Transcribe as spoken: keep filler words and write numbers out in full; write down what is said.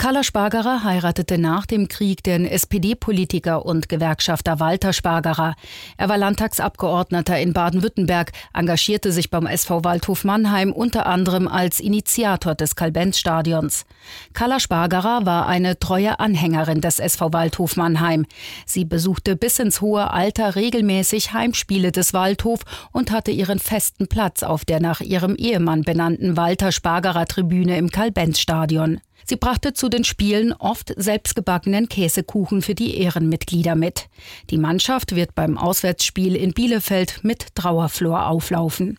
Carla Spargerer heiratete nach dem Krieg den S P D-Politiker und Gewerkschafter Walter Spargerer. Er war Landtagsabgeordneter in Baden-Württemberg, engagierte sich beim S V Waldhof Mannheim unter anderem als Initiator des Carl-Benz-Stadions. Carla Spargerer war eine treue Anhängerin des S V Waldhof Mannheim. Sie besuchte bis ins hohe Alter regelmäßig Heimspiele des Waldhof und hatte ihren festen Platz auf der nach ihrem Ehemann benannten Walter-Spargerer-Tribüne im Carl-Benz-Stadion. Sie brachte zu den Spielen oft selbstgebackenen Käsekuchen für die Ehrenmitglieder mit. Die Mannschaft wird beim Auswärtsspiel in Bielefeld mit Trauerflor auflaufen.